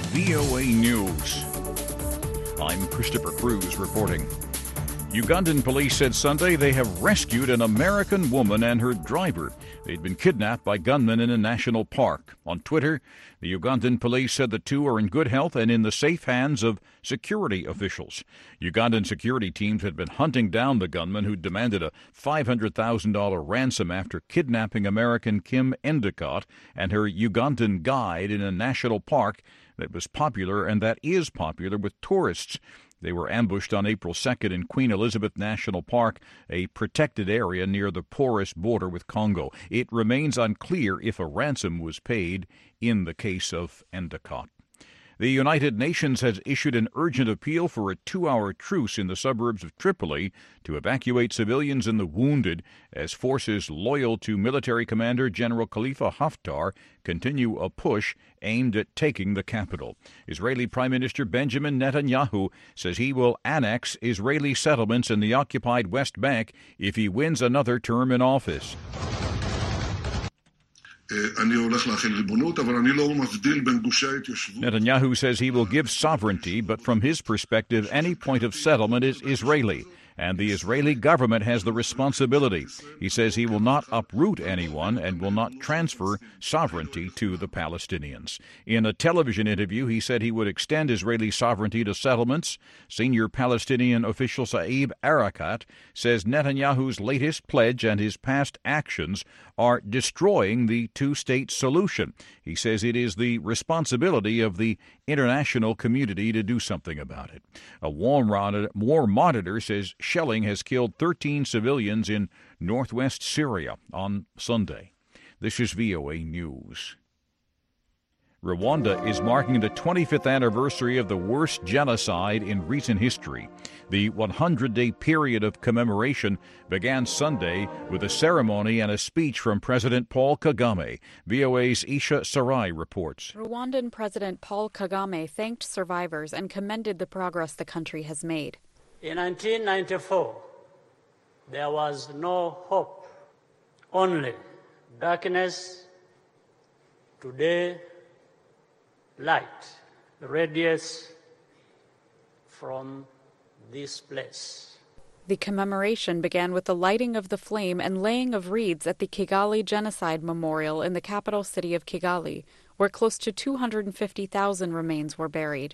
VOA News. I'm Christopher Cruz reporting. Ugandan police said Sunday they have rescued an American woman and her driver. They'd been kidnapped by gunmen in a national park. On Twitter, the Ugandan police said the two are in good health and in the safe hands of security officials. Ugandan security teams had been hunting down the gunman who demanded a $500,000 ransom after kidnapping American Kim Endicott and her Ugandan guide in a national park that was popular and that is popular with tourists. They were ambushed on April 2nd in Queen Elizabeth National Park, a protected area near the porous border with Congo. It remains unclear if a ransom was paid in the case of Endicott. The United Nations has issued an urgent appeal for a 2-hour truce in the suburbs of Tripoli to evacuate civilians and the wounded as forces loyal to military commander General Khalifa Haftar continue a push aimed at taking the capital. Israeli Prime Minister Benjamin Netanyahu says he will annex Israeli settlements in the occupied West Bank if he wins another term in office. Netanyahu says he will give sovereignty, but from his perspective, any point of settlement is Israeli, and the Israeli government has the responsibility. He says he will not uproot anyone and will not transfer sovereignty to the Palestinians. In a television interview, he said he would extend Israeli sovereignty to settlements. Senior Palestinian official Saeb Erekat says Netanyahu's latest pledge and his past actions are destroying the two-state solution. He says it is the responsibility of the international community to do something about it. A war monitor says shelling has killed 13 civilians in northwest Syria on Sunday. This is VOA News. Rwanda is marking the 25th anniversary of the worst genocide in recent history. The 100-day period of commemoration began Sunday with a ceremony and a speech from President Paul Kagame. VOA's Isha Sarai reports. Rwandan President Paul Kagame thanked survivors and commended the progress the country has made. In 1994, there was no hope, only darkness. Today, light radiates from this place. The commemoration began with the lighting of the flame and laying of wreaths at the Kigali Genocide Memorial in the capital city of Kigali, where close to 250,000 remains were buried.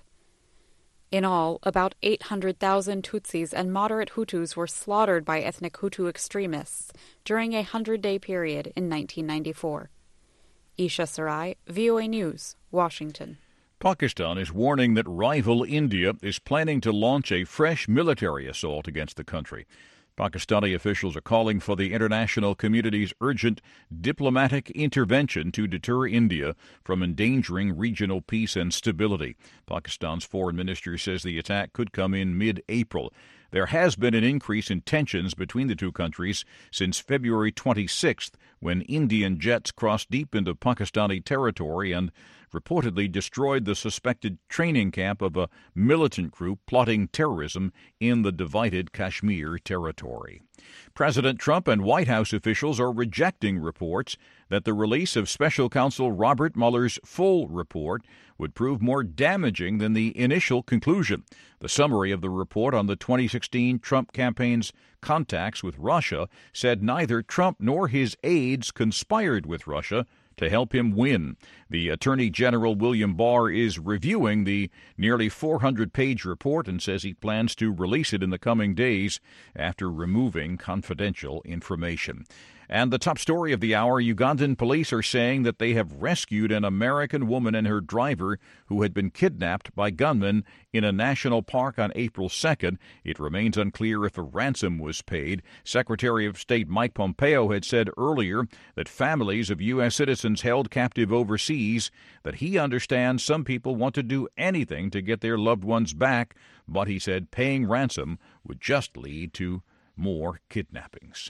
In all, about 800,000 Tutsis and moderate Hutus were slaughtered by ethnic Hutu extremists during a 100-day period in 1994. Isha Sarai, VOA News, Washington. Pakistan is warning that rival India is planning to launch a fresh military assault against the country. Pakistani officials are calling for the international community's urgent diplomatic intervention to deter India from endangering regional peace and stability. Pakistan's foreign minister says the attack could come in mid-April. There has been an increase in tensions between the two countries since February 26th, when Indian jets crossed deep into Pakistani territory and reportedly destroyed the suspected training camp of a militant group plotting terrorism in the divided Kashmir territory. President Trump and White House officials are rejecting reports that the release of Special Counsel Robert Mueller's full report would prove more damaging than the initial conclusion. The summary of the report on the 2016 Trump campaign's contacts with Russia said neither Trump nor his aides conspired with Russia to help him win. The Attorney General William Barr is reviewing the nearly 400-page report and says he plans to release it in the coming days after removing confidential information. And the top story of the hour, Ugandan police are saying that they have rescued an American woman and her driver who had been kidnapped by gunmen in a national park on April 2nd. It remains unclear if a ransom was paid. Secretary of State Mike Pompeo had said earlier that families of U.S. citizens held captive overseas, that he understands some people want to do anything to get their loved ones back, but he said paying ransom would just lead to more kidnappings.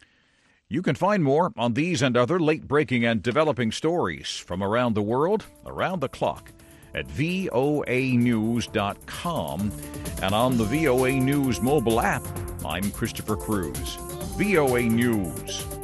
You can find more on these and other late-breaking and developing stories from around the world, around the clock, at voanews.com and on the VOA News mobile app. I'm Christopher Cruz. VOA News.